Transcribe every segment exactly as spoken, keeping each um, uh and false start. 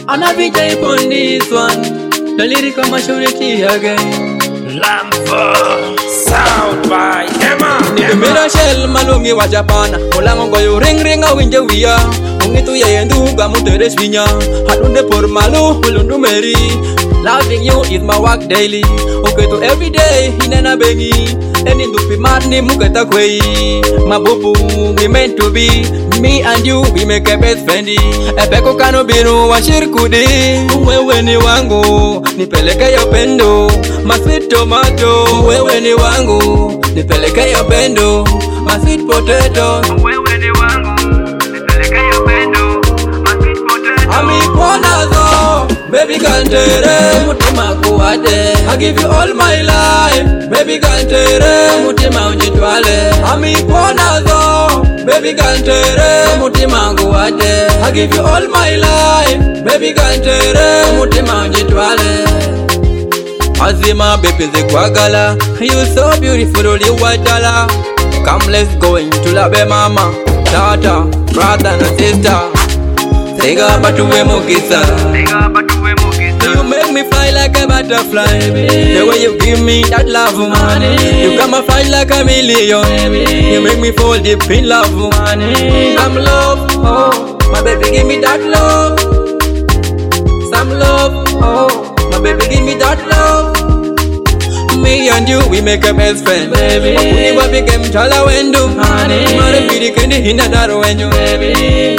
And I be jump on this one. The lyrical maturity again. Lambo sound by Emma. Ni mera shell malungi wa Japan. Olango goyo ring ring a winje wia. Ungitu ya yendu ga mutere swinya. Hadunde por malu ulundu meri. Loving you is my work daily. Okay to every day hinena bengi. Eni ndupi marni muketa kwei. Mabubu we meant to be. Me and you we make a best friend. Epeko kano binu wa shirkudi. Wewe ni wangu nipeleke yo pendo. My sweet tomato. Wewe ni wangu nipeleke yo pendo. My sweet potato. Wewe ni wangu nipeleke yo pendo. My sweet potato. Ami kwana zo baby kantere mutima kuwate. I give you all my life baby kantere mutima unjitwale. Ami kwana zo baby kantere mutima kuwate. I give you all my life baby kantere mutima unjitwale. Azima baby zikwagala. You so beautiful only white dollar. Come let's go into labe mama, tata, brother and sister. Sega batuwe mugisa. Sega batuwe mugisa. You make me fly like a butterfly. The way you give me that love, money. You come and fly like a million. You make me fall deep in love, money. Some love, oh, my baby give me that love. Some love, oh, my baby give me that love. Me and you, we make a best friend, baby. Wakuni wapike mchala wendu, honey. Mare pidi kendi hina daro wenyu, baby.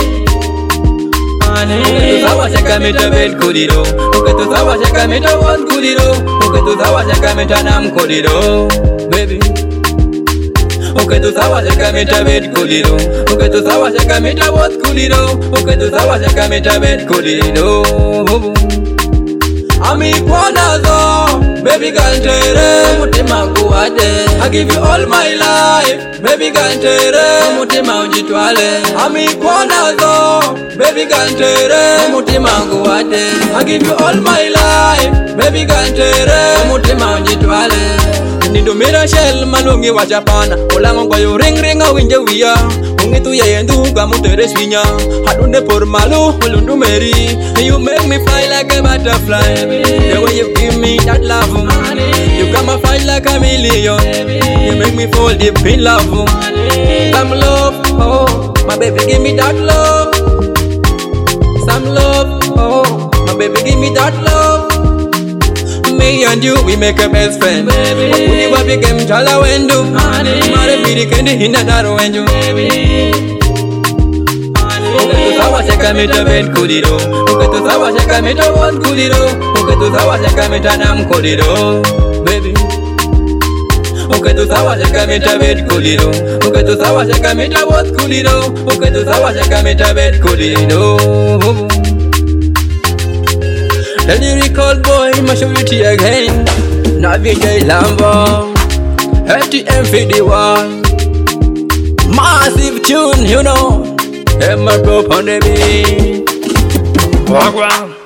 Honey. Sawa shaka mita bed kudiro. Uke tu sawa shaka mita was kudiro. Uke tu sawa shaka mita nam kudiro, baby. Uke tu sawa shaka mita bed kudiro. Uke tu sawa shaka mita was kudiro. Uke tu sawa shaka mita bed kudiro. Ami kwana zo baby kantere mutima kuwate. I give you all my life baby kantere mutima unjitwale. Ami kwana zo baby kantere mutima kuwate. I give you all my life baby kantere mutima unjitwale. Nindumira shell malungi wa Japan. Olango goyo ring ring a winje wia. Ungitu ya yendu ga mutere swinya. Hadunde por malu ulundu meri. You make me fly like a butterfly. The way you give me that love, you come and fly like a million. You make me fall deep in love. Some love, oh, my baby give me that love. Some love, oh, my baby give me that love. Me and you, we make a best friend. Wakuni wapike mchala wendu, mare pidi kendi hina daro wenju, uke tu sawa shaka mita bed kudiro. Uke tu sawa shaka mita was kudiro. Uke tu sawa shaka mita nam kudiro, baby. Uke tu sawa shaka mita bed kudiro. Uke tu sawa shaka mita was kudiro. Uke tu sawa shaka mita bed kudiro. The lyrical boy, maturity again. Navi J Lambo, F T M fifty-one. Massive tune, you know. Emma Pop on the beat. Walk around.